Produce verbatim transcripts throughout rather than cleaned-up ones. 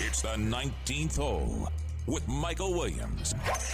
It's the nineteenth hole with Michael Williams.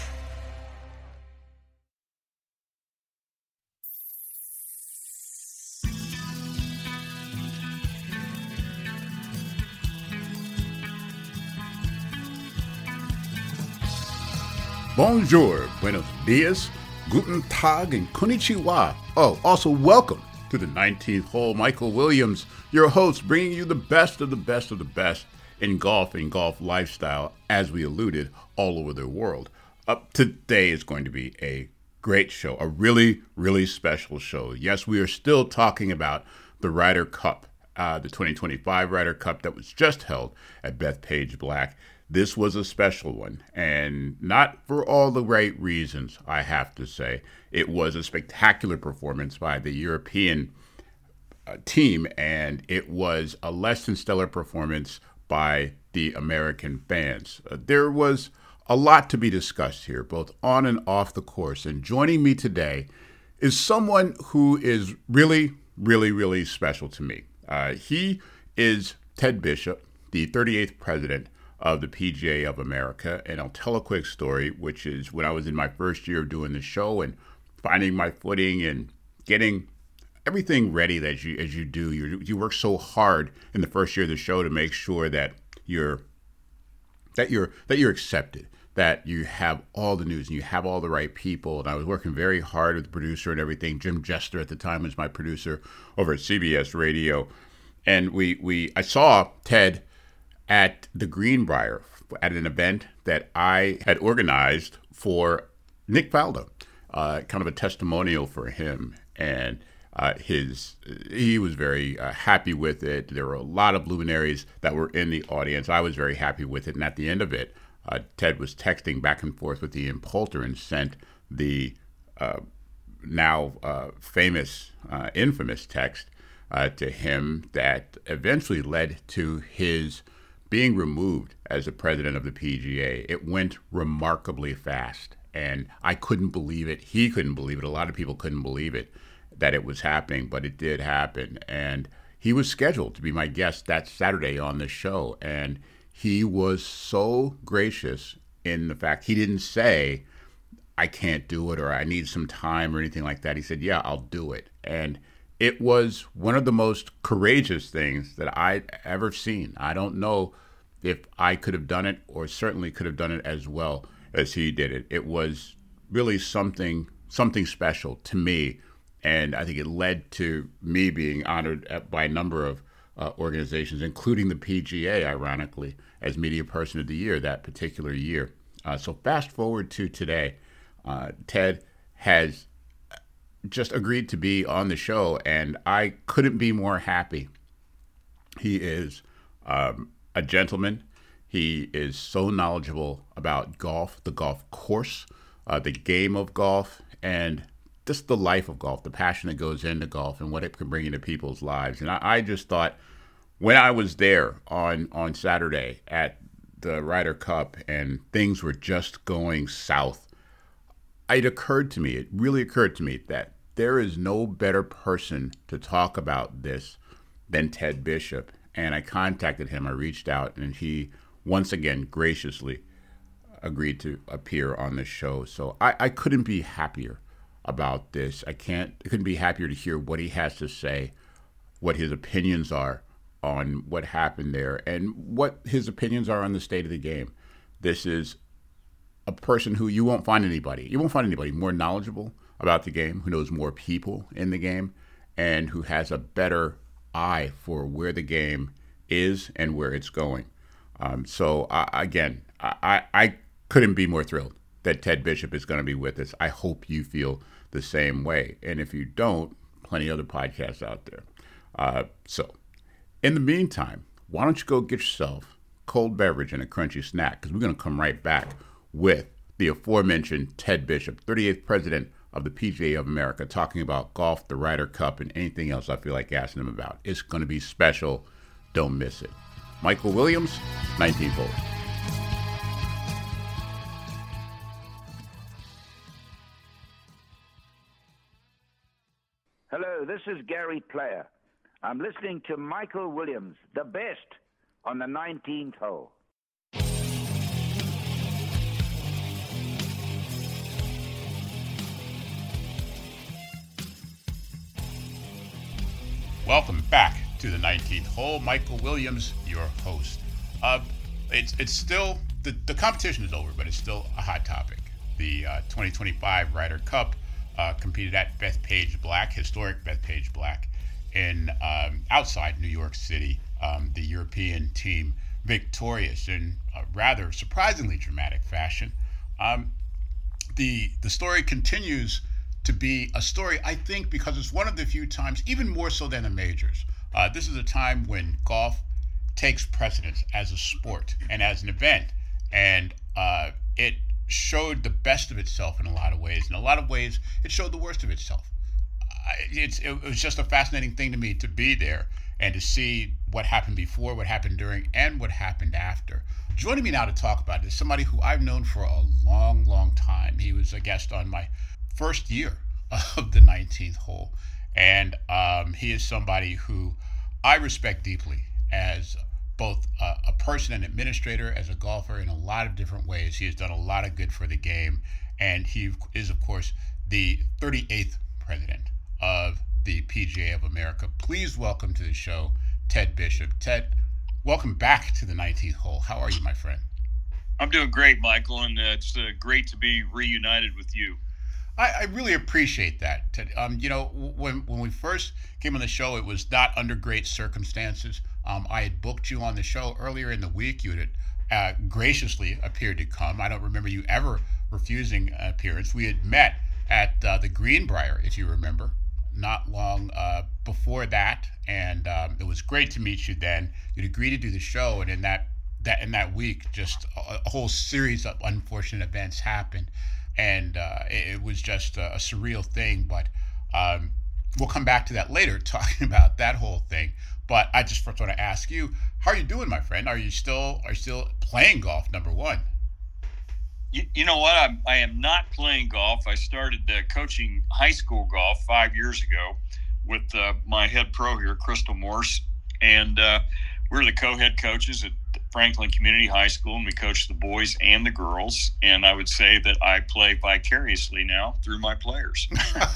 Bonjour, buenos dias, guten tag, and konnichiwa. Oh, also welcome to the nineteenth hole. Michael Williams, your host, bringing you the best of the best of the best in golf and golf lifestyle, as we alluded, all over the world. Up today is going to be a great show, a really, really special show. Yes, we are still talking about the Ryder Cup, uh, the twenty twenty-five Ryder Cup that was just held at Bethpage Black. This was a special one, and not for all the right reasons, I have to say. It was a spectacular performance by the European uh, team, and it was a less than stellar performance by the American fans. Uh, there was a lot to be discussed here, both on and off the course, and joining me today is someone who is really, really, really special to me. Uh, he is Ted Bishop, the thirty-eighth president of the P G A of America. And I'll tell a quick story, which is when I was in my first year of doing the show and finding my footing and getting everything ready that you as you do. You you work so hard in the first year of the show to make sure that you're that you're that you're accepted, that you have all the news and you have all the right people. And I was working very hard with the producer and everything. Jim Jester at the time was my producer over at C B S Radio. And we we I saw Ted at the Greenbrier at an event that I had organized for Nick Faldo, uh, kind of a testimonial for him. And uh, his he was very uh, happy with it. There were a lot of luminaries that were in the audience. I was very happy with it. And at the end of it, uh, Ted was texting back and forth with Ian Poulter and sent the uh, now uh, famous, uh, infamous text uh, to him that eventually led to his being removed as the president of the P G A. It went remarkably fast, and I couldn't believe it. He couldn't believe it. A lot of people couldn't believe it, that it was happening, but it did happen. And he was scheduled to be my guest that Saturday on the show, and he was so gracious in the fact he didn't say, I can't do it, or I need some time, or anything like that. He said, yeah, I'll do it. And it was one of the most courageous things that I'd ever seen. I don't know if I could have done it, or certainly could have done it as well as he did it. It was really something something special to me, and I think it led to me being honored at, by a number of uh, organizations, including the P G A, ironically, as Media Person of the Year that particular year. Uh, so fast forward to today, uh, Ted has just agreed to be on the show, and I couldn't be more happy. He is um, a gentleman. He is so knowledgeable about golf, the golf course, uh, the game of golf, and just the life of golf, the passion that goes into golf and what it can bring into people's lives. And I, I just thought, when I was there on, on Saturday at the Ryder Cup and things were just going south, it occurred to me, it really occurred to me that there is no better person to talk about this than Ted Bishop. And I contacted him, I reached out, and he once again graciously agreed to appear on the show. So I, I couldn't be happier about this. I can't, I couldn't be happier to hear what he has to say, what his opinions are on what happened there, and what his opinions are on the state of the game. This is a person who you won't find anybody, you won't find anybody more knowledgeable about the game, who knows more people in the game, and who has a better eye for where the game is and where it's going. Um, so uh, again, I, I couldn't be more thrilled that Ted Bishop is going to be with us. I hope you feel the same way. And if you don't, plenty of other podcasts out there. Uh, so in the meantime, why don't you go get yourself a cold beverage and a crunchy snack, because we're going to come right back with the aforementioned Ted Bishop, thirty-eighth president of the P G A of America, talking about golf, the Ryder Cup, and anything else I feel like asking him about. It's going to be special. Don't miss it. Michael Williams, nineteenth hole. Hello, this is Gary Player. I'm listening to Michael Williams, the best, on the nineteenth hole. Welcome back to the nineteenth hole. Michael Williams, your host. Uh, it's it's still, the, the competition is over, but it's still a hot topic. The uh, twenty twenty-five Ryder Cup uh, competed at Bethpage Black, historic Bethpage Black, in um, outside New York City. Um, the European team victorious in a rather surprisingly dramatic fashion. Um, the the story continues to be a story, I think, because it's one of the few times, even more so than the majors. Uh, this is a time when golf takes precedence as a sport and as an event, and uh, it showed the best of itself in a lot of ways. In a lot of ways, it showed the worst of itself. Uh, it's, it was just a fascinating thing to me to be there and to see what happened before, what happened during, and what happened after. Joining me now to talk about it is somebody who I've known for a long, long time. He was a guest on my first year of the nineteenth hole. And um, he is somebody who I respect deeply as both a, a person and administrator, as a golfer in a lot of different ways. He has done a lot of good for the game. And he is, of course, the thirty-eighth president of the P G A of America. Please welcome to the show, Ted Bishop. Ted, welcome back to the nineteenth hole. How are you, my friend? I'm doing great, Michael, and uh, it's uh, great to be reunited with you. I, I really appreciate that. Ted. Um, you know, when when we first came on the show, it was not under great circumstances. Um, I had booked you on the show earlier in the week. You had uh, graciously appeared to come. I don't remember you ever refusing an appearance. We had met at uh, the Greenbrier, if you remember, not long uh, before that, and um, it was great to meet you then. You'd agreed to do the show, and in that that in that week, just a, a whole series of unfortunate events happened. And uh, it, it was just a, a surreal thing, but um, we'll come back to that later, talking about that whole thing. But I just first want to ask you, how are you doing, my friend? Are you still are you still playing golf? Number one. You, you know what? I'm, I am not playing golf. I started uh, coaching high school golf five years ago with uh, my head pro here, Crystal Morse, and uh, we're the co-head coaches at Franklin Community High School, and we coach the boys and the girls. And I would say that I play vicariously now through my players.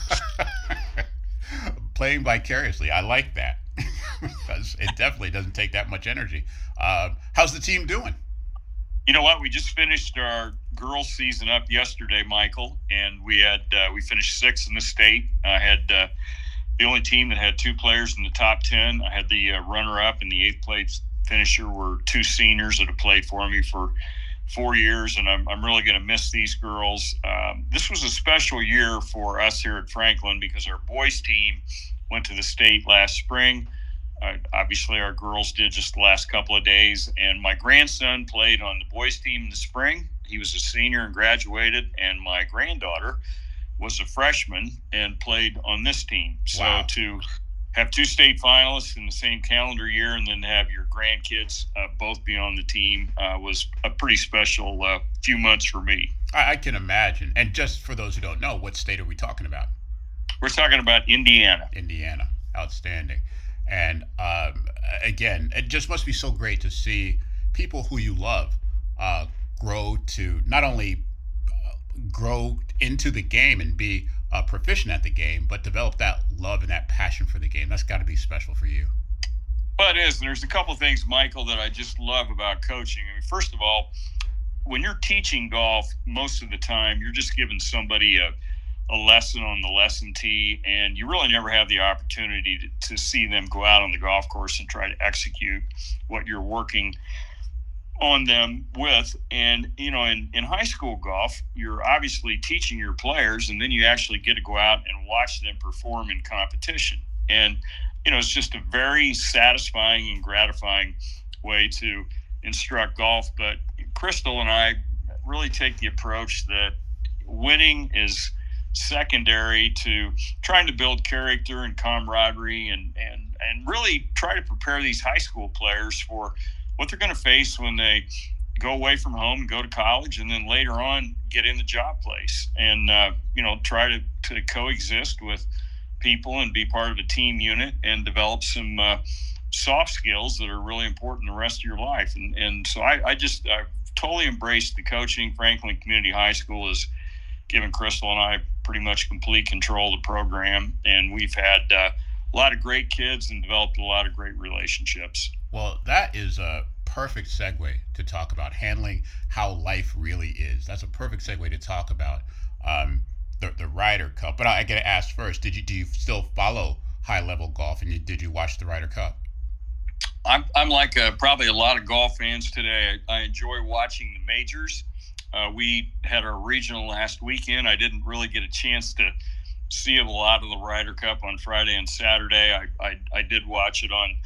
Playing vicariously, I like that because it definitely doesn't take that much energy. Uh, how's the team doing? You know what? We just finished our girls' season up yesterday, Michael, and we had uh, we finished sixth in the state. I had uh, the only team that had two players in the top ten. I had the uh, runner-up and the eighth place finisher were two seniors that have played for me for four years, and I'm I'm really going to miss these girls. Um, this was a special year for us here at Franklin because our boys team went to the state last spring. Uh, obviously, our girls did just the last couple of days, and my grandson played on the boys team in the spring. He was a senior and graduated, and my granddaughter was a freshman and played on this team. Wow. So to have two state finalists in the same calendar year and then have your grandkids uh, both be on the team uh, was a pretty special uh, few months for me. I, I can imagine. And just for those who don't know, what state are we talking about? We're talking about Indiana. Indiana. Outstanding. And um, again, it just must be so great to see people who you love uh, grow to not only uh, grow into the game and be uh, proficient at the game, but develop that love and that passion for the game. That's got to be special for you. Well, it is. And there's a couple of things, Michael, that I just love about coaching. I mean, first of all, when you're teaching golf, most of the time you're just giving somebody a a lesson on the lesson tee, and you really never have the opportunity to, to see them go out on the golf course and try to execute what you're working on them with. And, you know, in, in high school golf, you're obviously teaching your players, and then you actually get to go out and watch them perform in competition. And, you know, it's just a very satisfying and gratifying way to instruct golf. But Crystal and I really take the approach that winning is secondary to trying to build character and camaraderie and, and, and really try to prepare these high school players for what they're going to face when they go away from home and go to college and then later on get in the job place and, uh, you know, try to, to coexist with people and be part of a team unit and develop some uh, soft skills that are really important the rest of your life. And, and so I, I just I totally embraced the coaching. Franklin Community High School has given Crystal and I pretty much complete control of the program, and we've had uh, a lot of great kids and developed a lot of great relationships. Well, that is a perfect segue to talk about handling how life really is. That's a perfect segue to talk about um, the the Ryder Cup. But I, I got to ask first: Did you do you still follow high level golf, and you, did you watch the Ryder Cup? I'm I'm like uh, probably a lot of golf fans today. I, I enjoy watching the majors. Uh, we had our regional last weekend. I didn't really get a chance to see a lot of the Ryder Cup on Friday and Saturday. I I, I did watch it on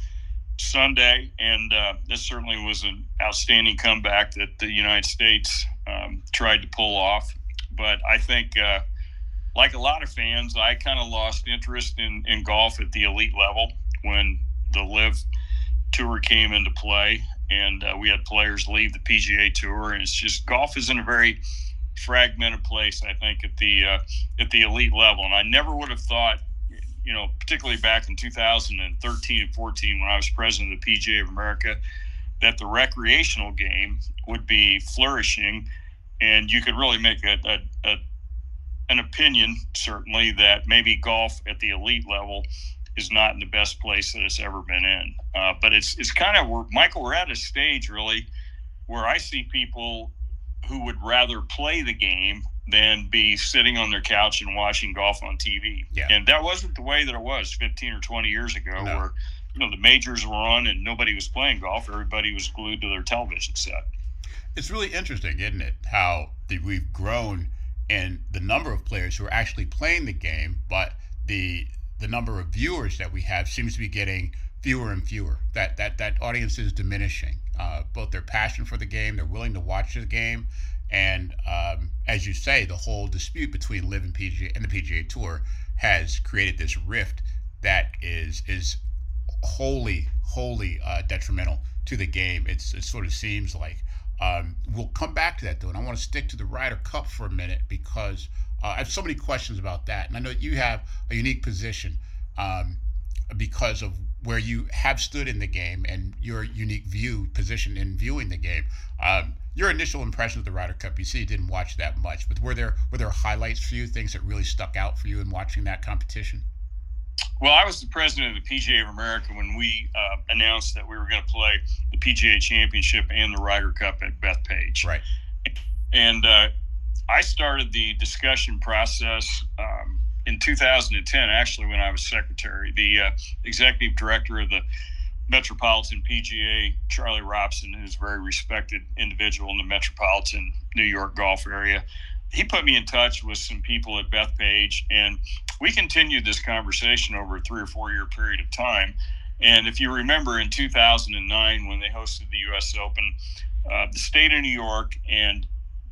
Sunday, and uh, this certainly was an outstanding comeback that the United States um, tried to pull off. But I think, uh, like a lot of fans, I kind of lost interest in, in golf at the elite level when the LIV Tour came into play, and uh, we had players leave the P G A Tour, and it's just golf is in a very fragmented place, I think, at the uh, at the elite level. And I never would have thought, you know, particularly back in two thousand thirteen and fourteen when I was president of the P G A of America, that the recreational game would be flourishing, and you could really make a, a, a an opinion, certainly, that maybe golf at the elite level is not in the best place that it's ever been in. Uh, but it's it's kind of, we're, Michael, we're at a stage, really, where I see people who would rather play the game than be sitting on their couch and watching golf on T V. Yeah. And that wasn't the way that it was fifteen or twenty years ago, no. where, you know, the majors were on and nobody was playing golf. Everybody was glued to their television set. It's really interesting, isn't it, how the, we've grown in the number of players who are actually playing the game, but the the number of viewers that we have seems to be getting fewer and fewer. That that that audience is diminishing. Uh, both their passion for the game, they're willing to watch the game, and um, as you say, the whole dispute between LIV and P G A and the P G A Tour has created this rift that is is wholly wholly uh, detrimental to the game. It's it sort of seems like. Um, we'll come back to that though, and I want to stick to the Ryder Cup for a minute because uh, I have so many questions about that, and I know you have a unique position um, because of where you have stood in the game and your unique view position in viewing the game. Um, your initial impression of the Ryder Cup, you see, you didn't watch that much, but were there were there highlights for you, things that really stuck out for you in watching that competition? Well, I was the president of the P G A of America when we uh, announced that we were going to play the P G A Championship and the Ryder Cup at Bethpage. Right. And uh, I started the discussion process um, in two thousand ten, actually, when I was secretary. The uh, executive director of the Metropolitan P G A, Charlie Robson, who's a very respected individual in the metropolitan New York golf area, he put me in touch with some people at Bethpage, and we continued this conversation over a three or four year period of time. And if you remember, in two thousand nine, when they hosted the U S Open, uh, the state of New York and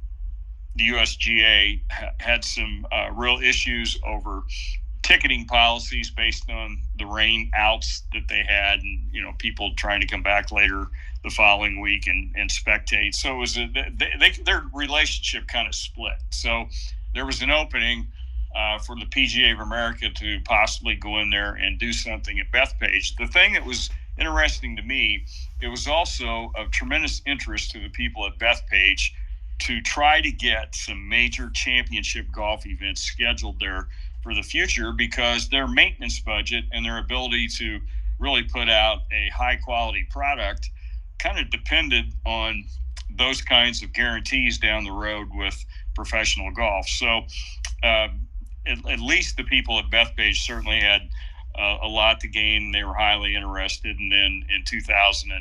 the U S G A ha- had some uh, real issues over ticketing policies based on the rain outs that they had, and you know, people trying to come back later the following week and, and spectate. So it was a, they, they, their relationship kind of split. So there was an opening uh, for the P G A of America to possibly go in there and do something at Bethpage. The thing that was interesting to me, it was also of tremendous interest to the people at Bethpage to try to get some major championship golf events scheduled there for the future, because their maintenance budget and their ability to really put out a high quality product kind of depended on those kinds of guarantees down the road with professional golf. So uh, at, at least the people at Bethpage certainly had uh, a lot to gain. They were highly interested. And then in two thousand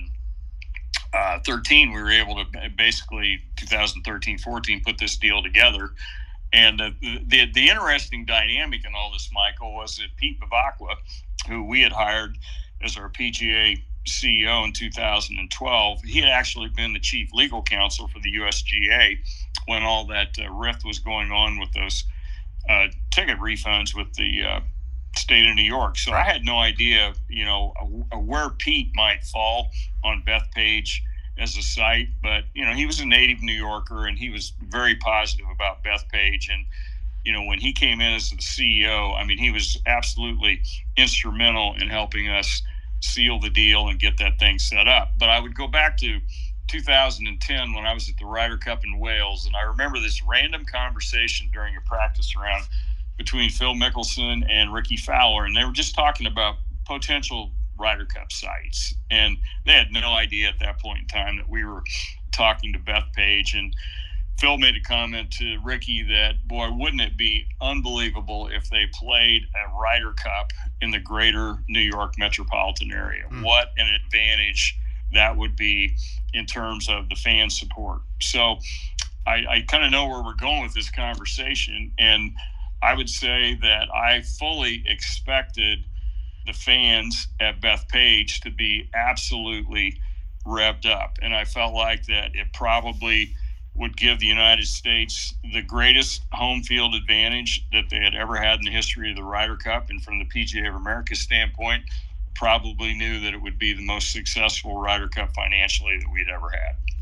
thirteen, we were able to basically two thousand thirteen fourteen put this deal together. And uh, the the interesting dynamic in all this, Michael, was that Pete Bevacqua, who we had hired as our P G A C E O in two thousand twelve, he had actually been the chief legal counsel for the U S G A when all that uh, rift was going on with those uh, ticket refunds with the uh, state of New York. So I had no idea, you know, uh, where Pete might fall on Bethpage as a site, but you know, he was a native New Yorker and he was very positive about Bethpage. And you know, when he came in as the C E O, I mean, he was absolutely instrumental in helping us seal the deal and get that thing set up. But I would go back to two thousand ten when I was at the Ryder Cup in Wales, and I remember this random conversation during a practice round between Phil Mickelson and Ricky Fowler, and they were just talking about potential Ryder Cup sites, and they had no idea at that point in time that we were talking to Bethpage. And Phil made a comment to Ricky that, boy, wouldn't it be unbelievable if they played a Ryder Cup in the greater New York metropolitan area? Mm. What an advantage that would be in terms of the fan support. So I, I kind of know where we're going with this conversation, and I would say that I fully expected the fans at Bethpage to be absolutely revved up, and I felt like that it probably would give the United States the greatest home field advantage that they had ever had in the history of the Ryder Cup. And from the P G A of America standpoint, probably knew that it would be the most successful Ryder Cup financially that we'd ever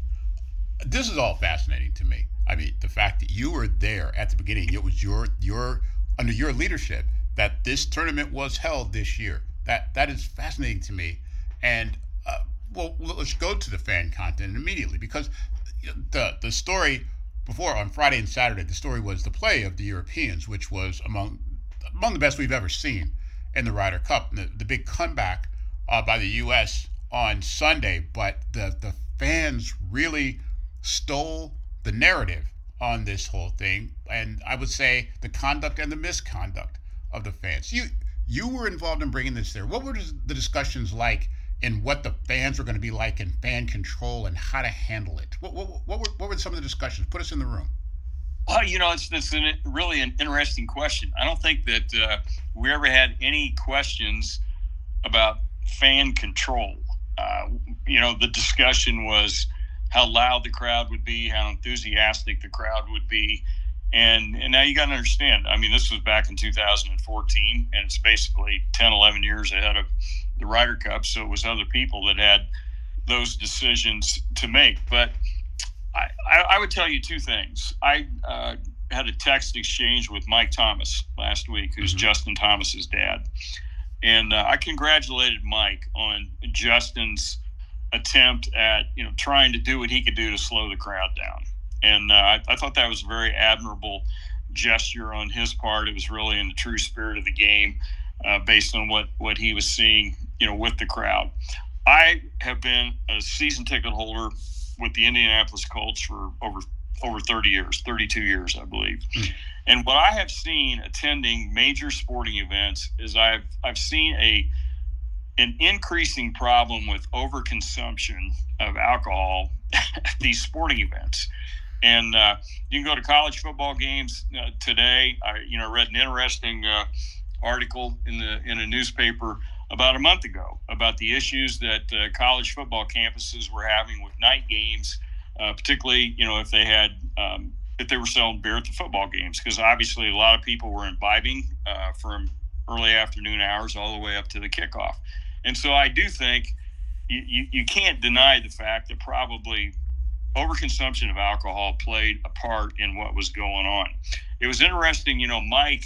had. This is all fascinating to me. I mean, the fact that you were there at the beginning, it was your your under your leadership that this tournament was held this year. That that is fascinating to me. And uh, well, let's go to the fan content immediately, because the the story before on Friday and Saturday, the story was the play of the Europeans, which was among among the best we've ever seen in the Ryder Cup. The, the big comeback uh, by the U S on Sunday, but the the fans really stole the narrative on this whole thing, and I would say the conduct and the misconduct of the fans. You you were involved in bringing this there. What were the discussions like, and what the fans were going to be like, and fan control, and how to handle it? What what what were, what were some of the discussions? Put us in the room. Well, you know, it's, it's an, really an interesting question. I don't think that uh, we ever had any questions about fan control. Uh, you know, the discussion was how loud the crowd would be, how enthusiastic the crowd would be. And and now you got to understand, I mean, this was back in two thousand fourteen, and it's basically ten, eleven years ahead of the Ryder Cup. So it was other people that had those decisions to make. But I, I, I would tell you two things. I uh, had a text exchange with Mike Thomas last week, who's mm-hmm. Justin Thomas's dad. And uh, I congratulated Mike on Justin's attempt at, you know, trying to do what he could do to slow the crowd down. And uh, I, I thought that was a very admirable gesture on his part. It was really in the true spirit of the game, uh, based on what, what he was seeing, you know, with the crowd. I have been a season ticket holder with the Indianapolis Colts for over over thirty years, thirty-two years, I believe. Mm. And what I have seen attending major sporting events is I've I've seen a an increasing problem with overconsumption of alcohol at these sporting events. And uh, you can go to college football games uh, today. I, you know, read an interesting uh, article in the in a newspaper about a month ago about the issues that uh, college football campuses were having with night games, uh, particularly, you know, if they had um, if they were selling beer at the football games, because obviously a lot of people were imbibing uh, from early afternoon hours all the way up to the kickoff. And so I do think you, you, you can't deny the fact that probably overconsumption of alcohol played a part in what was going on. It was interesting, you know, Mike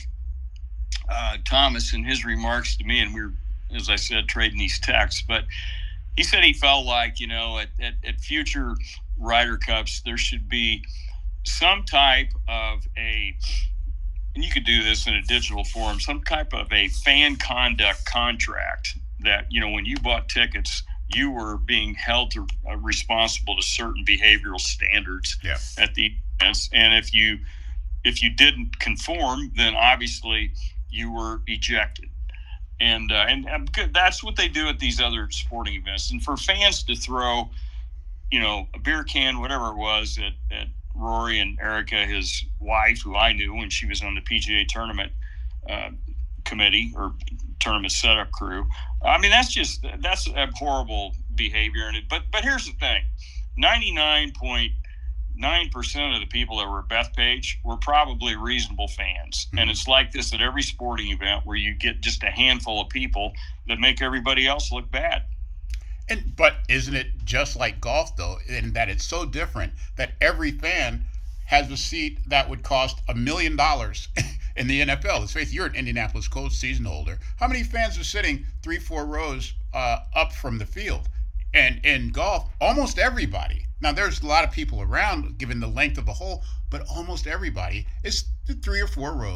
uh, Thomas, in his remarks to me, and we were, as I said, trading these texts, but he said he felt like, you know, at, at, at future Ryder Cups, there should be some type of a, and you could do this in a digital form, some type of a fan conduct contract that, you know, when you bought tickets, you were being held to, uh, responsible to certain behavioral standards yeah. at the events. And if you if you didn't conform, then obviously you were ejected. And, uh, and and that's what they do at these other sporting events. And for fans to throw, you know, a beer can, whatever it was, at, at Rory and Erica, his wife, who I knew when she was on the P G A tournament uh, committee or tournament setup crew. I mean, that's just, that's a horrible behavior. And it, but, but here's the thing, ninety-nine point nine percent of the people that were at Bethpage were probably reasonable fans. Mm-hmm. And it's like this at every sporting event where you get just a handful of people that make everybody else look bad. And, but isn't it just like golf though, in that it's so different that every fan has a seat that would cost a million dollars in the N F L? Let's face it, you're an Indianapolis Colts season holder. How many fans are sitting three, four rows uh, up from the field? And in golf, almost everybody. Now, there's a lot of people around, given the length of the hole, but almost everybody is three or four rows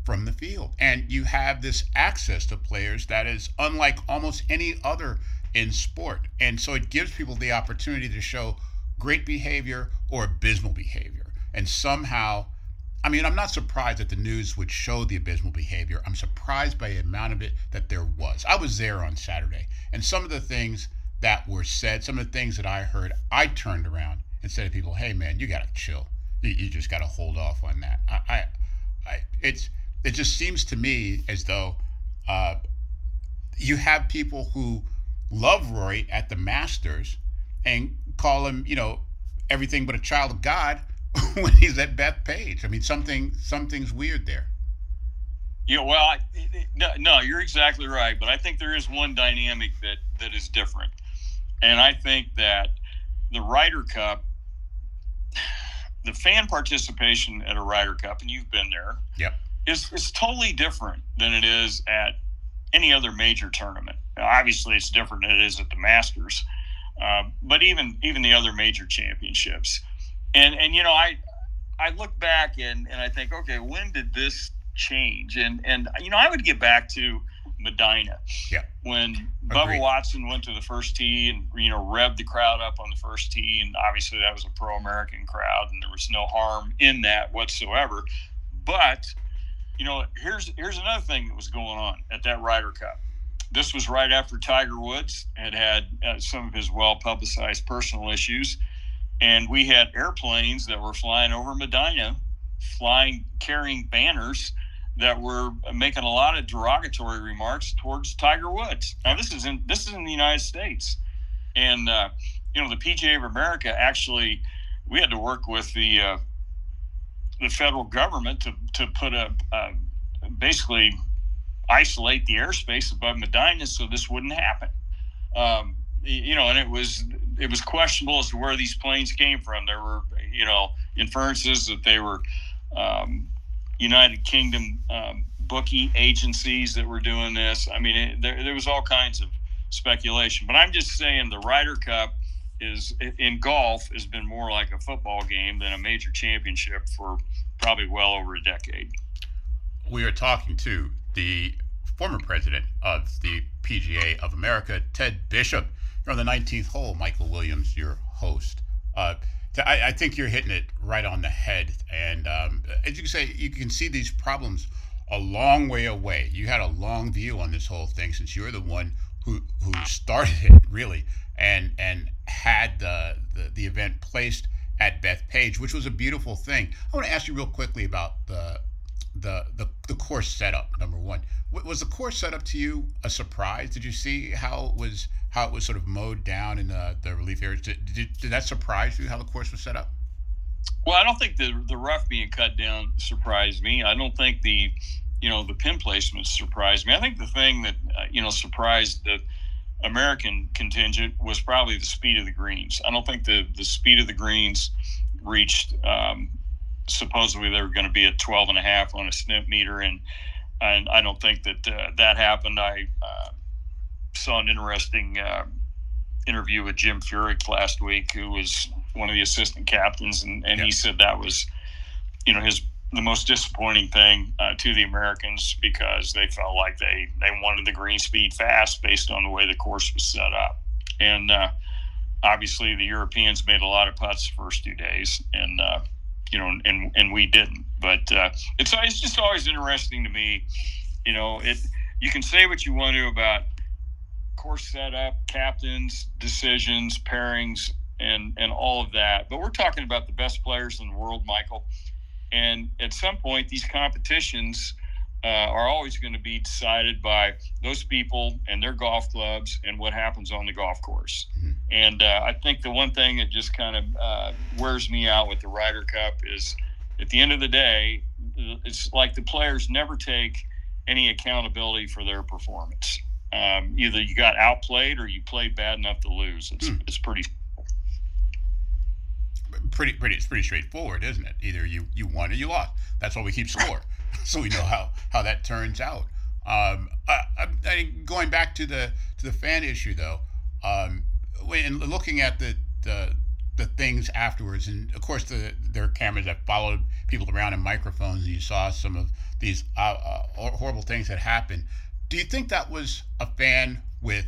from the field. And you have this access to players that is unlike almost any other in sport. And so it gives people the opportunity to show great behavior or abysmal behavior. And somehow, I mean, I'm not surprised that the news would show the abysmal behavior. I'm surprised by the amount of it that there was. I was there on Saturday, and some of the things that were said, some of the things that I heard, I turned around and said to people, hey, man, you got to chill. You, you just got to hold off on that. I, I, I, it's, it just seems to me as though uh, you have people who love Rory at the Masters and call him, you know, everything but a child of God when he's at Bethpage. I mean, something something's weird there. Yeah, well, I, no, no, you're exactly right. But I think there is one dynamic that, that is different. And I think that the Ryder Cup, the fan participation at a Ryder Cup, and you've been there, yep, is, is totally different than it is at any other major tournament. Now, obviously, it's different than it is at the Masters. Uh, but even even the other major championships. And, and you know, I I look back and, and I think, okay, when did this change? And, and you know, I would get back to Medina. Yeah. When Agreed. Bubba Watson went to the first tee and, you know, revved the crowd up on the first tee. And obviously that was a pro-American crowd and there was no harm in that whatsoever. But, you know, here's here's another thing that was going on at that Ryder Cup. This was right after Tiger Woods had had uh, some of his well-publicized personal issues. And we had airplanes that were flying over Medina, flying, carrying banners that were making a lot of derogatory remarks towards Tiger Woods. Now, this is in this is in the United States, and uh, you know the P G A of America actually, we had to work with the uh, the federal government to to put a, a basically isolate the airspace above Medina so this wouldn't happen. Um, you know, and it was it was questionable as to where these planes came from. There were, you know, inferences that they were um, United Kingdom um, bookie agencies that were doing this. I mean, it, there there was all kinds of speculation. But I'm just saying the Ryder Cup is in golf has been more like a football game than a major championship for probably well over a decade. We are talking to the former president of the P G A of America, Ted Bishop. You're on the nineteenth hole. Michael Williams, your host. Uh, I, I think you're hitting it right on the head. And um, as you can say, you can see these problems a long way away. You had a long view on this whole thing since you're the one who who started it, really, and and had the the, the event placed at Bethpage, which was a beautiful thing. I want to ask you real quickly about the the the, the course setup. Number one, was the course setup to you a surprise? Did you see how it was how it was sort of mowed down in the, the relief areas? Did, did, did that surprise you how the course was set up? Well, I don't think the the rough being cut down surprised me. I don't think the you know the pin placements surprised me. I think the thing that uh, you know surprised the American contingent was probably the speed of the greens. I don't think the the speed of the greens reached. Um, supposedly they were going to be at twelve and a half on a snip meter, and and I don't think that uh, that happened. I uh, saw an interesting uh, interview with Jim Furyk last week, who was one of the assistant captains, and, and yeah. he said that was, you know, his the most disappointing thing uh, to the Americans, because they felt like they, they wanted the green speed fast based on the way the course was set up. And uh, obviously the Europeans made a lot of putts the first two days, and uh, you know, and and we didn't. But uh, it's it's just always interesting to me. You know, it you can say what you want to about course setup, captains, decisions, pairings, and and all of that. But we're talking about the best players in the world, Michael. And at some point, these competitions uh, are always going to be decided by those people and their golf clubs and what happens on the golf course. Mm-hmm. And uh, I think the one thing that just kind of uh, wears me out with the Ryder Cup is, at the end of the day, it's like the players never take any accountability for their performance. Um, either you got outplayed or you played bad enough to lose. It's mm. it's pretty. Pretty, pretty, it's pretty straightforward, isn't it? Either you, you won or you lost. That's why we keep score, so we know how, how that turns out. Um, I, I, I, going back to the to the fan issue, though, um, when looking at the, the the things afterwards, and of course the there are cameras that followed people around and microphones, and you saw some of these uh, uh, horrible things that happened. Do you think that was a fan with,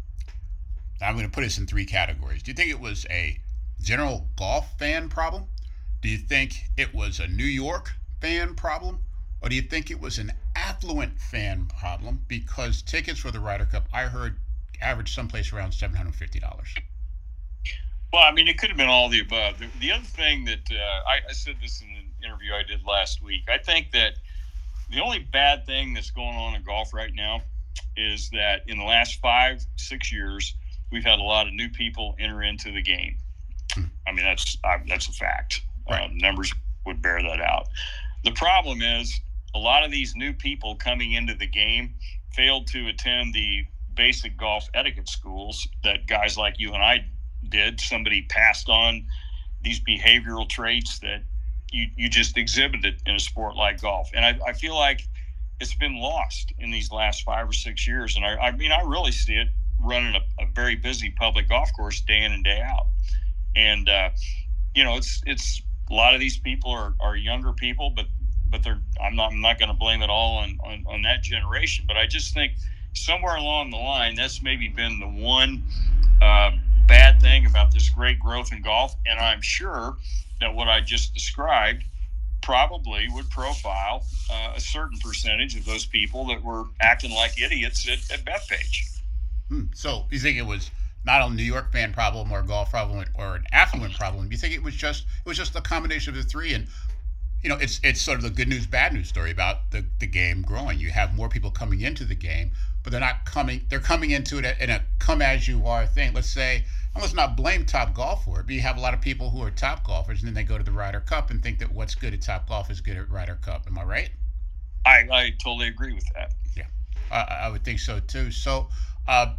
I'm going to put this in three categories. Do you think it was a general golf fan problem? Do you think it was a New York fan problem? Or do you think it was an affluent fan problem? Because tickets for the Ryder Cup, I heard, averaged someplace around seven hundred fifty dollars. Well, I mean, it could have been all the above. The, the other thing that uh, I, I said this in an interview I did last week, I think that the only bad thing that's going on in golf right now is that in the last five, six years, we've had a lot of new people enter into the game. I mean, that's uh, that's a fact. Right. Um, numbers would bear that out. The problem is a lot of these new people coming into the game failed to attend the basic golf etiquette schools that guys like you and I did. Somebody passed on these behavioral traits that you, you just exhibited in a sport like golf. And I, I feel like it's been lost in these last five or six years. And I, I mean, I really see it running a, a very busy public golf course day in and day out. And, uh, you know, it's, it's a lot of these people are, are younger people, but, but they're, I'm not, I'm not going to blame it all on, on, on that generation, but I just think somewhere along the line, that's maybe been the one, uh, bad thing about this great growth in golf. And I'm sure that what I just described probably would profile uh, a certain percentage of those people that were acting like idiots at, at Bethpage. Hmm. So you think it was not a New York fan problem or a golf problem or an affluent problem? You think it was just it was just a combination of the three? And you know, it's it's sort of the good news, bad news story about the, the game growing. You have more people coming into the game, but they're not coming. They're coming into it in a come as you are thing. Let's say, and let's not blame Top Golf for it, but you have a lot of people who are top golfers, and then they go to the Ryder Cup and think that what's good at Top Golf is good at Ryder Cup. Am I right? I, I totally agree with that. Yeah, I, I would think so too. So, uh,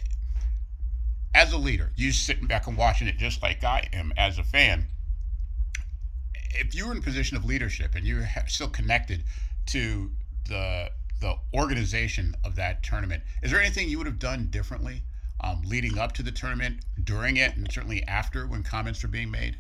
as a leader, you sitting back and watching it just like I am as a fan. If you were in a position of leadership and you're still connected to the the organization of that tournament, is there anything you would have done differently um, leading up to the tournament, during it, and certainly after when comments were being made?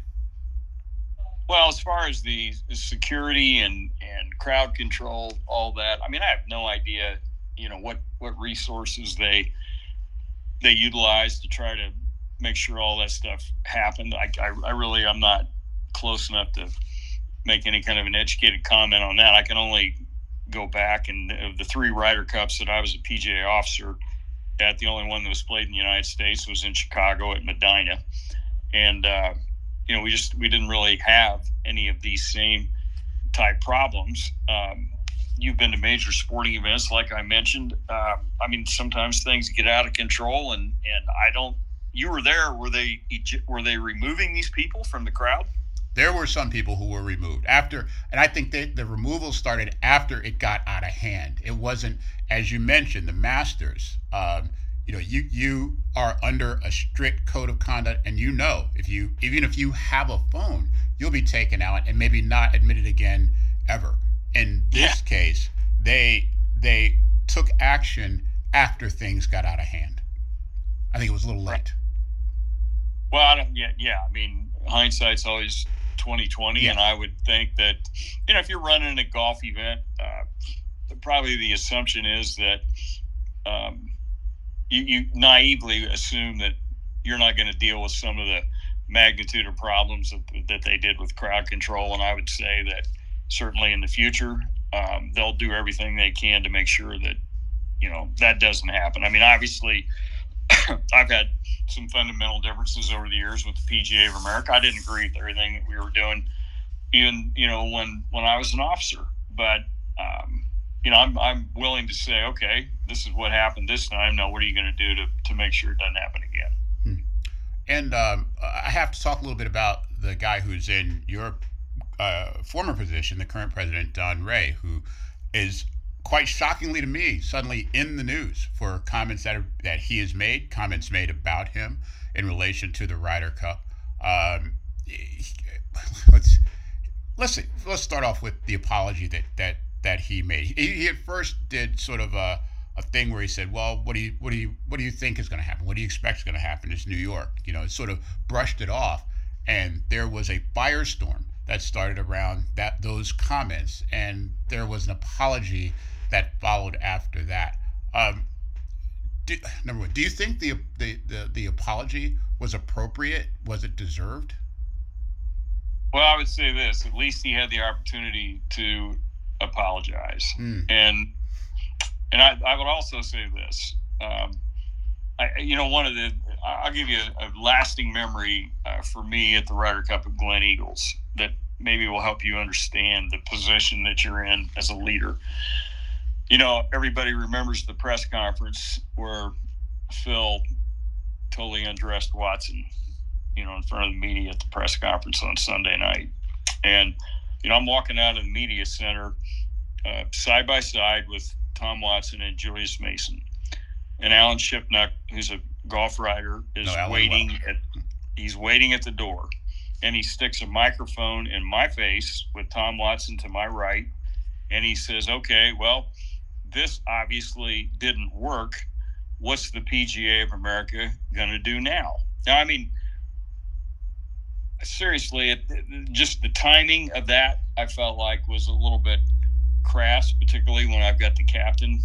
Well, as far as the security and, and crowd control, all that, I mean, I have no idea, you know, what, what resources they they utilize to try to make sure all that stuff happened. I, I, I really, I'm not close enough to make any kind of an educated comment on that. I can only go back, and of the three Ryder Cups that I was a P G A officer at, the only one that was played in the United States was in Chicago at Medina. And, uh, you know, we just, we didn't really have any of these same type problems. Um, you've been to major sporting events, like I mentioned. Uh, I mean, sometimes things get out of control, and, and I don't, you were there. Were they, were they removing these people from the crowd? There were some people who were removed after, and I think that the removal started after it got out of hand. It wasn't, as you mentioned, the Masters. Um, you know, you you are under a strict code of conduct, and you know, if you even if you have a phone, you'll be taken out and maybe not admitted again ever. In this Yeah. case, they they took action after things got out of hand. I think it was a little late. Well, I don't, yeah, yeah. I mean, hindsight's always twenty twenty, Yeah. and I would think that, you know, if you're running a golf event, uh, probably the assumption is that um, you, you naively assume that you're not going to deal with some of the magnitude of problems that, that they did with crowd control. And I would say that certainly in the future, um, they'll do everything they can to make sure that, you know, that doesn't happen. I mean, obviously, I've had some fundamental differences over the years with the P G A of America. I didn't agree with everything that we were doing, even, you know, when, when I was an officer. But, um, you know, I'm I'm willing to say, okay, this is what happened this time. Now, what are you going to do to to make sure it doesn't happen again? Hmm. And um, I have to talk a little bit about the guy who's in your uh, former position, the current president, Don Ray, who is quite shockingly to me, suddenly in the news for comments that are, that he has made, comments made about him in relation to the Ryder Cup. Um, let's let's let's start off with the apology that that that he made. He, he at first did sort of a, a thing where he said, "Well, what do you what do you what do you think is going to happen? What do you expect is going to happen? It's New York." You know, sort of brushed it off, and there was a firestorm that started around that those comments, and there was an apology that followed after that. Um, do, number one, do you think the, the the the apology was appropriate? Was it deserved? Well, I would say this: at least he had the opportunity to apologize, Mm. and and I, I would also say this. Um, I, you know, one of the I'll give you a, a lasting memory uh, for me at the Ryder Cup at Glen Eagles that maybe will help you understand the position that you're in as a leader. You know, everybody remembers the press conference where Phil totally undressed Watson, you know, in front of the media at the press conference on Sunday night. And, you know, I'm walking out of the media center uh, side by side with Tom Watson and Julius Mason. And Alan Shipnuck, who's a golf writer, is No, waiting well. at he's waiting at the door. And he sticks a microphone in my face with Tom Watson to my right. And he says, okay, well, this obviously didn't work. What's the P G A of America going to do now? Now, I mean, seriously, it, it, just the timing of that, I felt like was a little bit crass, particularly when I've got the captain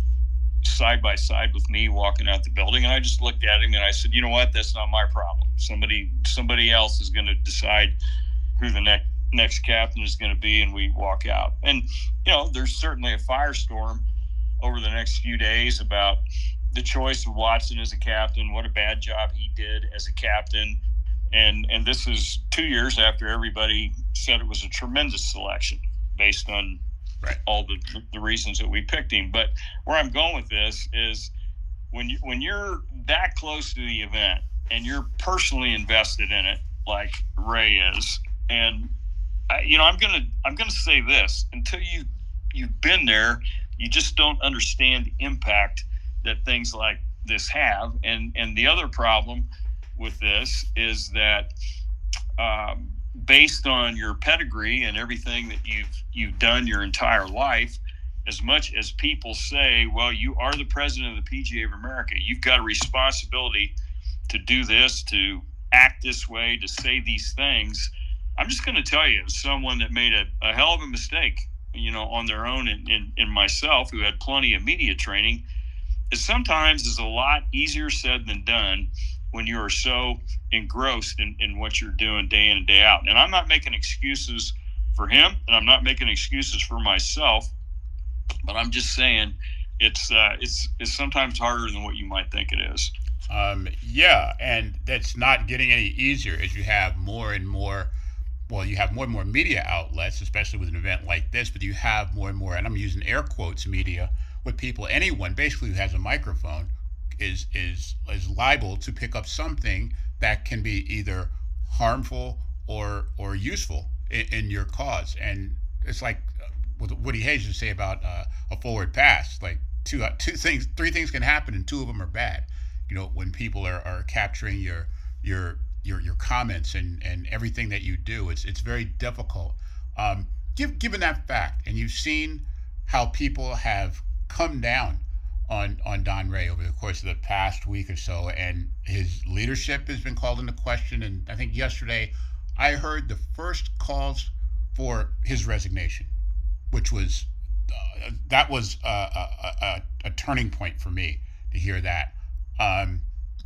side by side with me walking out the building. And I just looked at him and I said, you know what, that's not my problem. Somebody, somebody else is going to decide who the next, next captain is going to be. And we walk out. And, you know, there's certainly a firestorm over the next few days about the choice of Watson as a captain, what a bad job he did as a captain. And, and this is two years after everybody said it was a tremendous selection based on Right. all the the reasons that we picked him. But where I'm going with this is when you when you're that close to the event and you're personally invested in it, like Ray is, and I, you know, I'm gonna I'm gonna say this: until you you've been there, you just don't understand the impact that things like this have. And and the other problem with this is that um, based on your pedigree and everything that you've you've done your entire life, as much as people say, well, you are the president of the P G A of America, you've got a responsibility to do this, to act this way, to say these things. I'm just going to tell you, as someone that made a, a hell of a mistake, you know, on their own, and in, in, in myself, who had plenty of media training, it sometimes is a lot easier said than done when you are so engrossed in, in what you're doing day in and day out. And I'm not making excuses for him, and I'm not making excuses for myself, but I'm just saying it's uh, it's it's sometimes harder than what you might think it is. Um, yeah, and that's not getting any easier as you have more and more, well, you have more and more media outlets, especially with an event like this, but you have more and more, and I'm using air quotes, media, with people, anyone basically who has a microphone is is is liable to pick up something that can be either harmful or or useful in, in your cause. And it's like what Woody Hayes would say about uh, a forward pass, like two uh, two things, three things can happen, and two of them are bad. You know, when people are, are capturing your your your your comments and, and everything that you do, it's it's very difficult. Um, give, given that fact, and you've seen how people have come down on on Don Ray over the course of the past week or so, and his leadership has been called into question. And I think yesterday I heard the first calls for his resignation, which was uh, that was a, a, a, a turning point for me to hear that. Um,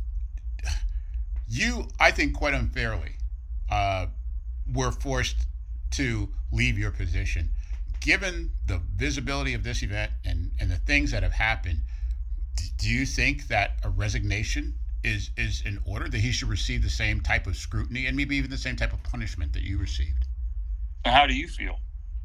you, I think, quite unfairly, uh, were forced to leave your position. Given the visibility of this event and, and the things that have happened, do you think that a resignation is is in order, that he should receive the same type of scrutiny and maybe even the same type of punishment that you received? How do you feel?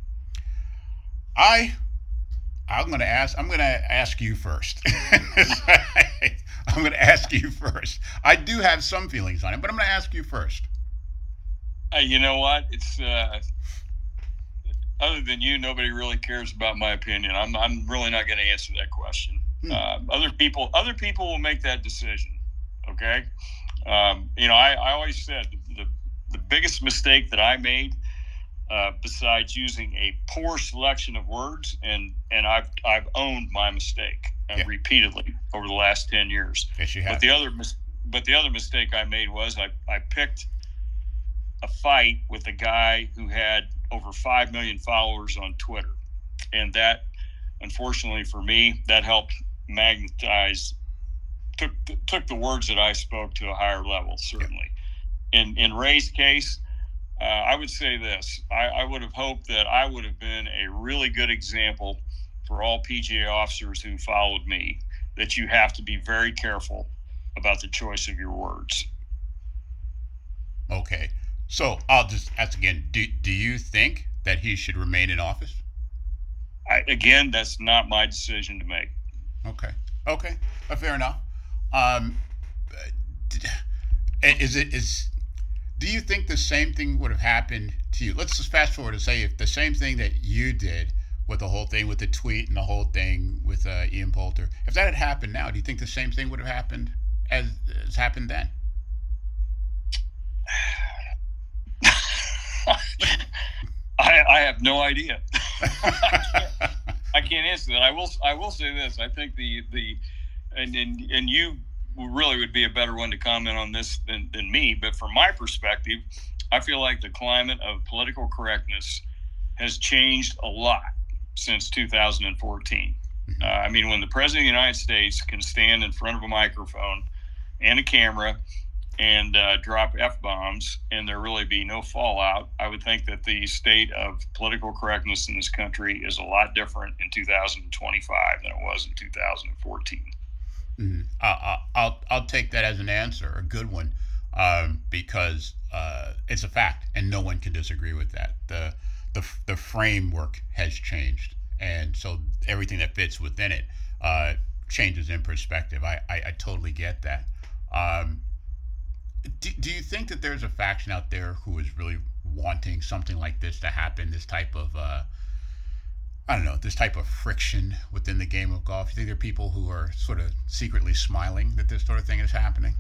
I, I'm going to ask. I'm going to ask you first. I'm going to ask you first. I do have some feelings on it, but I'm going to ask you first. Uh, you know what? It's. Uh... Other than you, nobody really cares about my opinion. I'm I'm really not going to answer that question. Hmm. Uh, other people, other people will make that decision. Okay, um, you know, I, I always said the, the the biggest mistake that I made, uh, besides using a poor selection of words, and and I've I've owned my mistake uh, yeah. repeatedly over the last ten years. Yes, you have. But the other but the other mistake I made was I I picked a fight with a guy who had over five million followers on Twitter. And that, unfortunately for me, that helped magnetize, took took the words that I spoke to a higher level, certainly. In in Ray's case, uh, I would say this. I, I would have hoped that I would have been a really good example for all P G A officers who followed me, that you have to be very careful about the choice of your words. Okay. So I'll just ask again, do, do you think that he should remain in office? I, again, that's not my decision to make. Okay. Okay. Uh, fair enough. Um, is it is? Do you think the same thing would have happened to you? Let's just fast forward and say if the same thing that you did with the whole thing with the tweet and the whole thing with uh, Ian Poulter, if that had happened now, do you think the same thing would have happened as, as happened then? I, I have no idea. I, can't, I can't answer that. I will. I will say this. I think the the and and, and you really would be a better one to comment on this than, than me. But from my perspective, I feel like the climate of political correctness has changed a lot since two thousand fourteen. Uh, I mean, when the president of the United States can stand in front of a microphone and a camera and uh, drop F-bombs and there really be no fallout, I would think that the state of political correctness in this country is a lot different in two thousand twenty-five than it was in two thousand fourteen. Mm-hmm. Uh, I'll I'll take that as an answer, a good one, um, because uh, it's a fact, and no one can disagree with that. the the The framework has changed, and so everything that fits within it uh, changes in perspective. I, I, I totally get that. Um, Do, do you think that there's a faction out there who is really wanting something like this to happen, this type of, uh, I don't know, this type of friction within the game of golf? You think there are people who are sort of secretly smiling that this sort of thing is happening?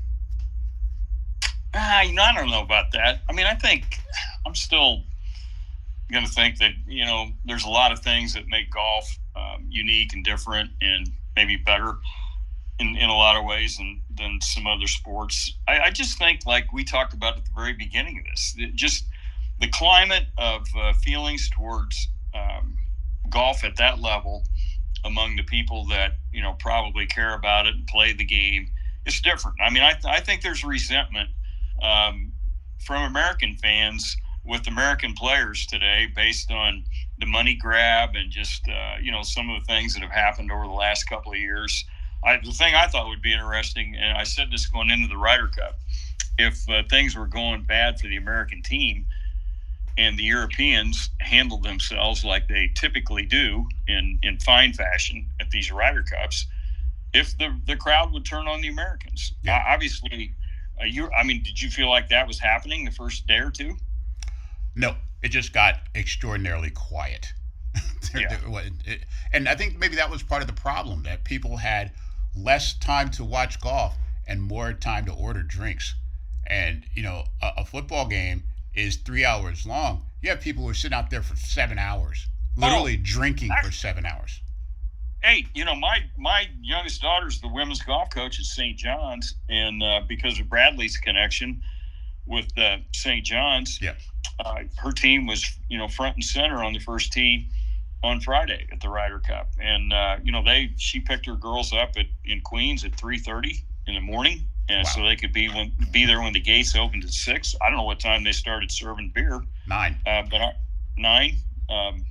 Uh, you know, I don't know about that. I mean, I think I'm still going to think that, you know, there's a lot of things that make golf um, unique and different and maybe better in, in a lot of ways than, than some other sports. I, I just think, like we talked about at the very beginning of this, it just the climate of uh, feelings towards um, golf at that level among the people that, you know, probably care about it and play the game, it's different. I mean, I, th- I think there's resentment um, from American fans with American players today based on the money grab and just, uh, you know, some of the things that have happened over the last couple of years. I, the thing I thought would be interesting, and I said this going into the Ryder Cup, if uh, things were going bad for the American team and the Europeans handled themselves like they typically do in, in fine fashion at these Ryder Cups, if the, the crowd would turn on the Americans. Yeah. Uh, obviously, uh, you. I mean, did you feel like that was happening the first day or two? No, it just got extraordinarily quiet. Yeah. And I think maybe that was part of the problem, that people had less time to watch golf and more time to order drinks. And, you know, a, a football game is three hours long. You have people who are sitting out there for seven hours, literally oh, drinking actually, for seven hours. Hey, you know, my, my youngest daughter's the women's golf coach at Saint John's, and uh, because of Bradley's connection with uh, Saint John's, yeah. uh, her team was, you know, front and center on the first tee on Friday at the Ryder Cup. And, uh, you know, they, she picked her girls up at, in Queens at three thirty in the morning. And wow. so they could be, when, be there when the gates opened at six. I don't know what time they started serving beer. Nine. Uh, but I, nine. Um,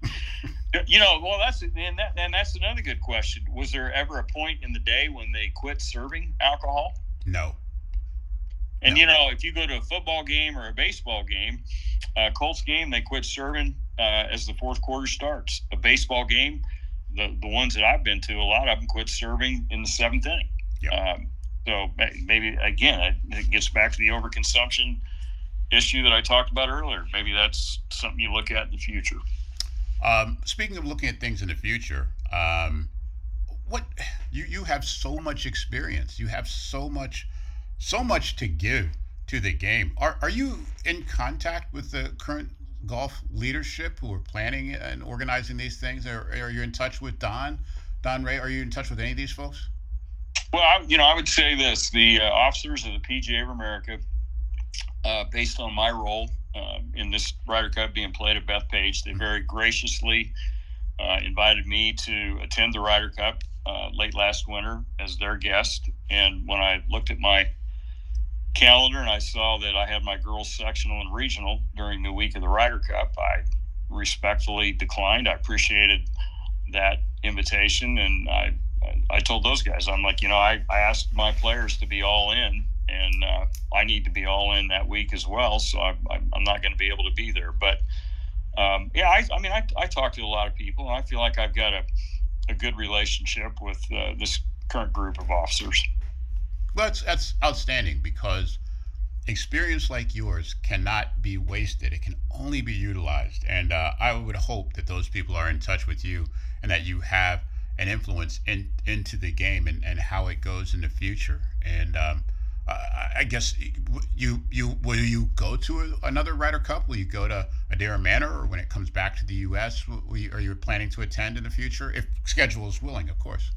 you know, well, that's, and that, and that's another good question. Was there ever a point in the day when they quit serving alcohol? No. And, no. you know, if you go to a football game or a baseball game, uh, Colts game, they quit serving uh, as the fourth quarter starts. A baseball game, the the ones that I've been to, a lot of them quit serving in the seventh inning. Yep. Um, so maybe, again, it gets back to the overconsumption issue that I talked about earlier. Maybe that's something you look at in the future. Um, speaking of looking at things in the future, um, what you, you have so much experience. You have so much so much to give to the game. Are are you in contact with the current golf leadership who are planning and organizing these things? Or are you in touch with Don, Don Ray? Are you in touch with any of these folks? Well, I, you know, I would say this: the uh, officers of the P G A of America uh, based on my role uh, in this Ryder Cup being played at Bethpage, they very graciously uh, invited me to attend the Ryder Cup uh, late last winter as their guest. And when I looked at my calendar and I saw that I had my girls sectional and regional during the week of the Ryder Cup, I respectfully declined. I appreciated that invitation, and I I told those guys, I'm like, you know, I, I asked my players to be all in, and uh, I need to be all in that week as well, so I, I'm not going to be able to be there. But um, yeah, I, I mean, I, I talk to a lot of people, and I feel like I've got a, a good relationship with uh, this current group of officers. Well, that's, that's outstanding, because experience like yours cannot be wasted. It can only be utilized. And uh, I would hope that those people are in touch with you and that you have an influence in, into the game and, and how it goes in the future. And um, uh, I guess you you will you go to a, another Ryder Cup? Will you go to Adair Manor, or when it comes back to the U S, will you, are you planning to attend in the future, if schedule is willing, of course?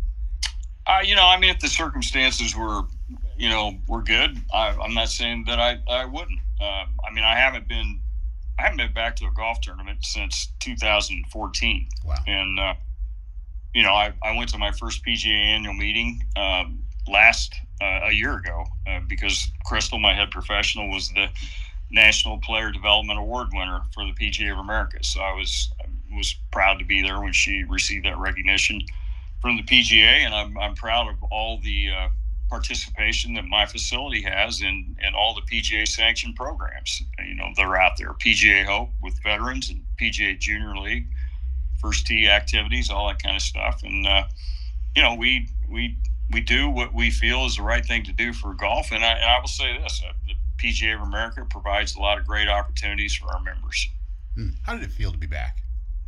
Uh, you know, I mean, if the circumstances were, you know, were good, I, I'm not saying that I, I wouldn't. Uh, I mean, I haven't been, I haven't been back to a golf tournament since two thousand fourteen. Wow. And, uh, you know, I, I went to my first P G A annual meeting um, last, uh, a year ago, uh, because Crystal, my head professional, was the National Player Development Award winner for the P G A of America. So I was, I was proud to be there when she received that recognition from the P G A, and I'm I'm proud of all the uh, participation that my facility has in, in all the P G A sanctioned programs. You know, they're out there. P G A Hope with veterans, and P G A Junior League, First Tee activities, all that kind of stuff. And uh, you know, we we we do what we feel is the right thing to do for golf. And I and I will say this: uh, the P G A of America provides a lot of great opportunities for our members. Hmm. How did it feel to be back?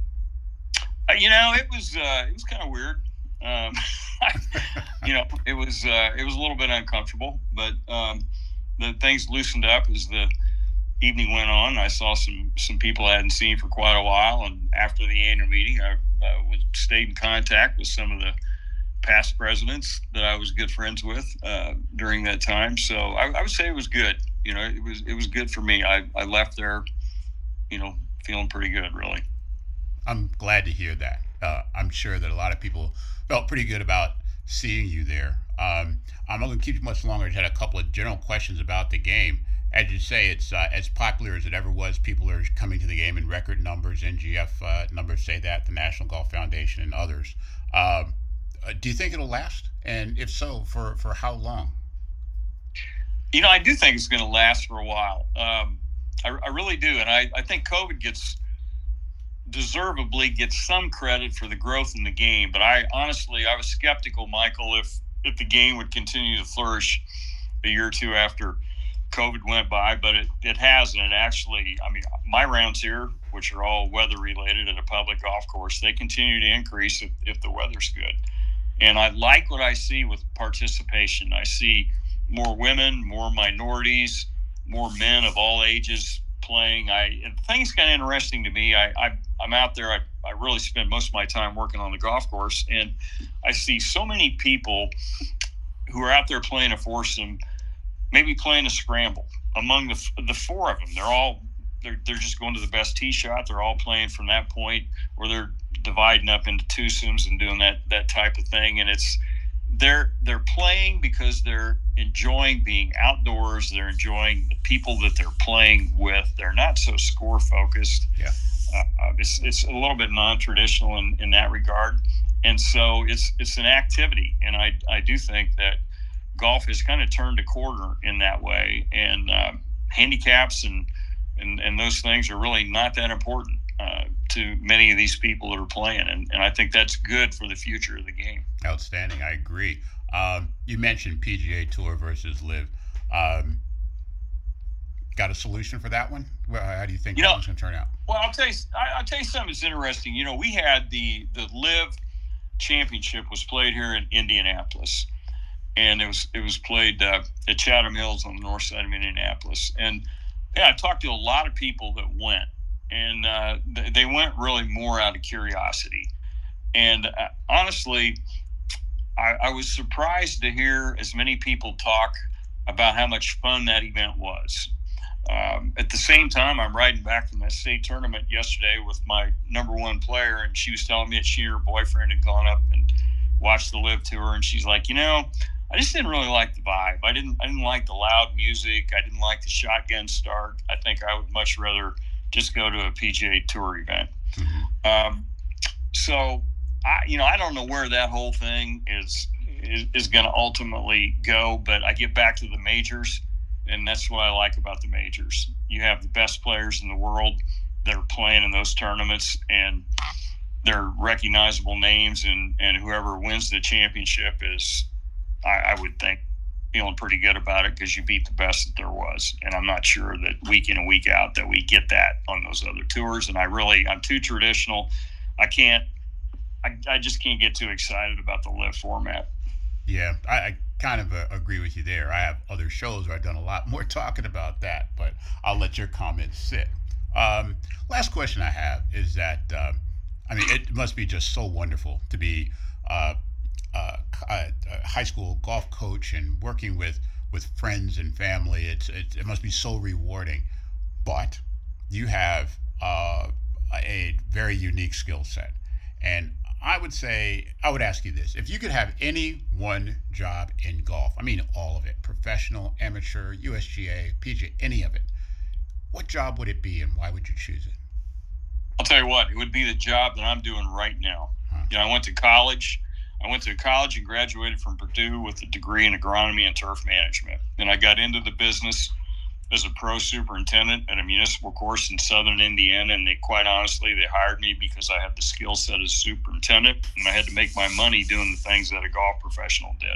Uh, you know, it was uh, it was kind of weird. Um, you know, it was uh, it was a little bit uncomfortable, but um, the things loosened up as the evening went on. I saw some some people I hadn't seen for quite a while, and after the annual meeting, I uh, was, stayed in contact with some of the past presidents that I was good friends with uh, during that time. So I, I would say it was good. You know, it was it was good for me. I, I left there, you know, feeling pretty good, really. I'm glad to hear that. Uh, I'm sure that a lot of people felt pretty good about seeing you there. Um, I'm not going to keep you much longer. I just had a couple of general questions about the game. As you say, it's uh, as popular as it ever was. People are coming to the game in record numbers. N G F uh, numbers say that, the National Golf Foundation and others. Um, uh, do you think it'll last? And if so, for, for how long? You know, I do think it's going to last for a while. Um, I, I really do. And I, I think COVID gets deservedly gets some credit for the growth in the game. But I honestly, I was skeptical, Michael, if, if the game would continue to flourish a year or two after COVID went by, but it, it hasn't. It actually, I mean, my rounds here, which are all weather related at a public golf course, they continue to increase if, if the weather's good. And I like what I see with participation. I see more women, more minorities, more men of all ages playing. I and the thing's kind of interesting to me. I, I I'm out there. I, I really spend most of my time working on the golf course, and I see so many people who are out there playing a foursome, maybe playing a scramble. Among the the four of them, they're all they're they're just going to the best tee shot. They're all playing from that point, or they're dividing up into twosomes and doing that that type of thing. And it's they're they're playing because they're enjoying being outdoors. They're enjoying the people that they're playing with. They're not so score focused. Yeah, uh, it's it's a little bit non-traditional in, in that regard. And so it's it's an activity, and I I do think that golf has kind of turned a corner in that way, and uh, handicaps and, and and those things are really not that important uh, to many of these people that are playing, and, and I think that's good for the future of the game. Outstanding, I agree. Um, you mentioned P G A Tour versus Live. Um, got a solution for that one? Well, how do you think you that know, one's going to turn out? Well, I'll tell you, I, I'll tell you something that's interesting. You know, we had the the Live Championship was played here in Indianapolis. And it was it was played uh, at Chatham Hills on the north side of Indianapolis. And yeah, I talked to a lot of people that went, and uh, th- they went really more out of curiosity. And uh, honestly, I, I was surprised to hear as many people talk about how much fun that event was. Um, at the same time, I'm riding back from that state tournament yesterday with my number one player, and she was telling me that she and her boyfriend had gone up and watched the Live Tour, and she's like, you know, I just didn't really like the vibe. I didn't I didn't like the loud music. I didn't like the shotgun start. I think I would much rather just go to a P G A Tour event. Mm-hmm. Um, so, I you know, I don't know where that whole thing is is, is going to ultimately go, but I get back to the majors. And that's what I like about the majors. You have the best players in the world that are playing in those tournaments, and they're recognizable names, and, and whoever wins the championship is, I, I would think, feeling pretty good about it because you beat the best that there was. And I'm not sure that week in and week out that we get that on those other tours. And I really, I'm too traditional. I can't, I, I just can't get too excited about the Live format. Yeah, I, I kind of uh, agree with you there. I have other shows where I've done a lot more talking about that, but I'll let your comments sit. Um, last question I have is that, uh, I mean, it must be just so wonderful to be uh, uh, a, a high school golf coach and working with, with friends and family. It's, it, it must be so rewarding, but you have uh, a very unique skill set. And I would say, I would ask you this. If you could have any one job in golf, I mean all of it, professional, amateur, U S G A, P G A, any of it, what job would it be and why would you choose it? I'll tell you what, it would be the job that I'm doing right now. Huh. You know, I went to college. I went to college and graduated from Purdue with a degree in agronomy and turf management. And I got into the business as a pro superintendent at a municipal course in southern Indiana, and they, quite honestly, they hired me because I had the skill set as superintendent, and I had to make my money doing the things that a golf professional did.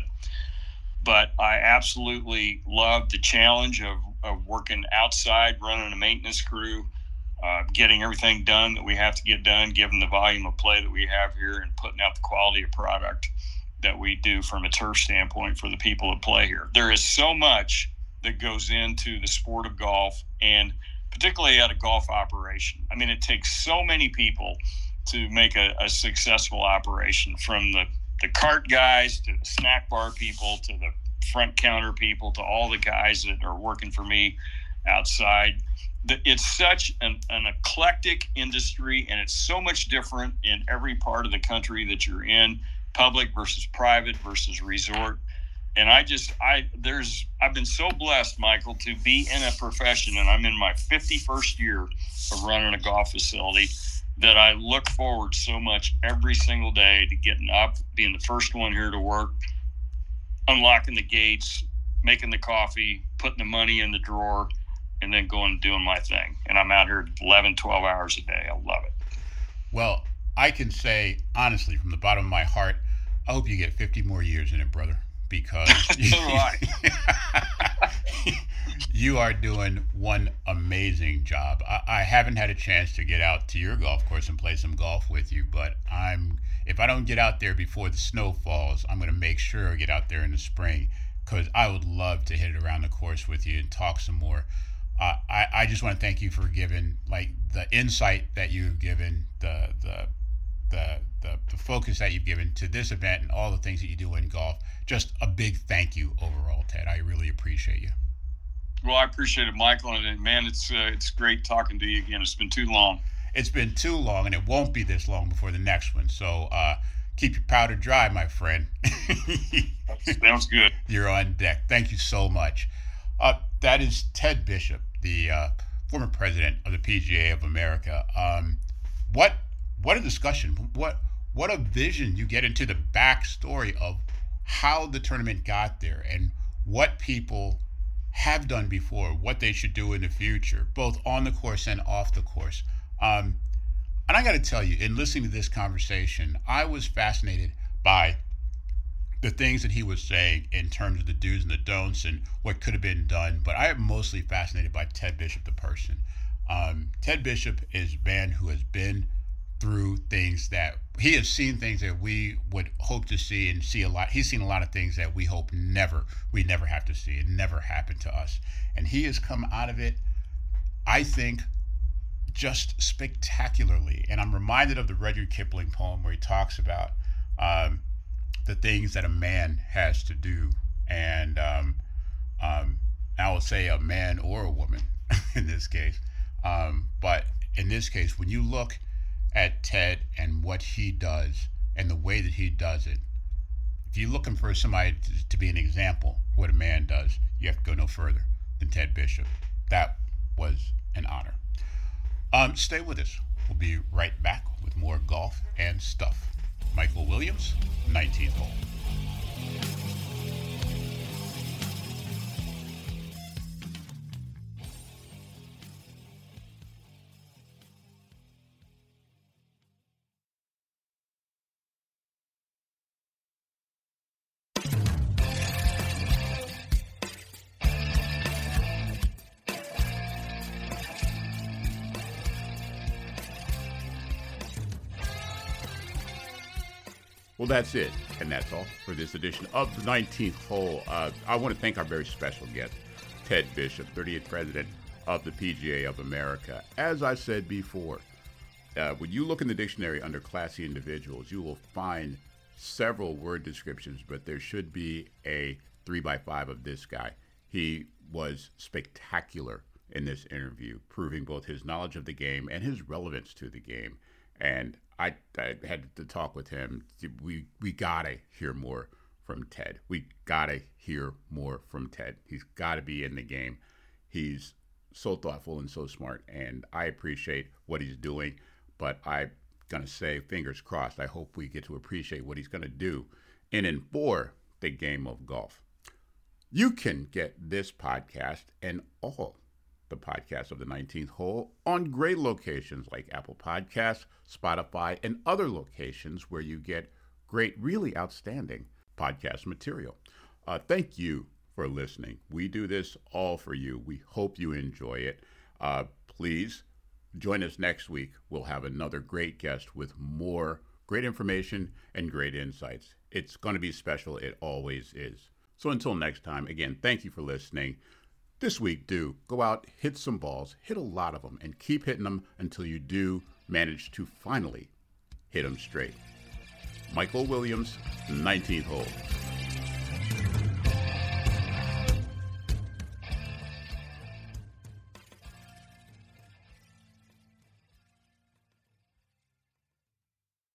But I absolutely loved the challenge of, of working outside, running a maintenance crew, uh, getting everything done that we have to get done, given the volume of play that we have here, and putting out the quality of product that we do from a turf standpoint for the people that play here. There is so much that goes into the sport of golf, and particularly at a golf operation. I mean, it takes so many people to make a, a successful operation, from the, the cart guys to the snack bar people to the front counter people to all the guys that are working for me outside. It's such an, an eclectic industry, and it's so much different in every part of the country that you're in, public versus private versus resort. And I just, I, there's, I've been so blessed, Michael, to be in a profession, and I'm in my fifty-first year of running a golf facility, that I look forward so much every single day to getting up, being the first one here to work, unlocking the gates, making the coffee, putting the money in the drawer, and then going and doing my thing. And I'm out here eleven, twelve hours a day. I love it. Well, I can say, honestly, from the bottom of my heart, I hope you get fifty more years in it, brother. Because you are doing one amazing job. I, I haven't had a chance to get out to your golf course and play some golf with you, but I'm if I don't get out there before the snow falls, I'm going to make sure I get out there in the spring, because I would love to hit it around the course with you and talk some more. Uh, I, I just want to thank you for giving like the insight that you've given, the the the the, the focus that you've given to this event and all the things that you do in golf. Just a big thank you overall, Ted. I really appreciate you. Well, I appreciate it, Michael. And man, it's uh, it's great talking to you again. It's been too long. It's been too long, and it won't be this long before the next one. So uh, keep your powder dry, my friend. Sounds good. You're on deck. Thank you so much. Uh, that is Ted Bishop, the uh, former president of the P G A of America. Um, what what a discussion. What what a vision. You get into the backstory of how the tournament got there and what people have done before, what they should do in the future, both on the course and off the course. Um, and I got to tell you, in listening to this conversation, I was fascinated by the things that he was saying in terms of the do's and the don'ts and what could have been done. But I am mostly fascinated by Ted Bishop, the person. Um, Ted Bishop is a man who has been through things that he has seen things that we would hope to see and see a lot. He's seen a lot of things that we hope never, we never have to see. It never happened to us. And he has come out of it, I think, just spectacularly. And I'm reminded of the Rudyard Kipling poem where he talks about um, the things that a man has to do. And um, um, I would say a man or a woman in this case. Um, but in this case, when you look at Ted and what he does and the way that he does it, if you're looking for somebody to, to be an example of what a man does, you have to go no further than Ted Bishop. That was an honor. Um, stay with us. We'll be right back with more golf and stuff. Michael Williams, nineteenth hole. Well, that's it, and that's all for this edition of the nineteenth hole. Uh, I want to thank our very special guest, Ted Bishop, thirty-eighth president of the P G A of America. As I said before, uh, when you look in the dictionary under classy individuals, you will find several word descriptions, but there should be a three by five of this guy. He was spectacular in this interview, proving both his knowledge of the game and his relevance to the game. And I, I had to talk with him. We we gotta hear more from Ted. We gotta hear more from Ted. He's got to be in the game. He's so thoughtful and so smart, and I appreciate what he's doing. But I'm gonna say, fingers crossed, I hope we get to appreciate what he's gonna do in and for the game of golf. You can get this podcast and all the podcast of the nineteenth hole on great locations like Apple Podcasts, Spotify, and other locations where you get great, really outstanding podcast material. Uh, thank you for listening. We do this all for you. We hope you enjoy it. Uh, please join us next week. We'll have another great guest with more great information and great insights. It's going to be special. It always is. So until next time, again, thank you for listening. This week, do go out, hit some balls, hit a lot of them, and keep hitting them until you do manage to finally hit them straight. Michael Williams, nineteenth hole.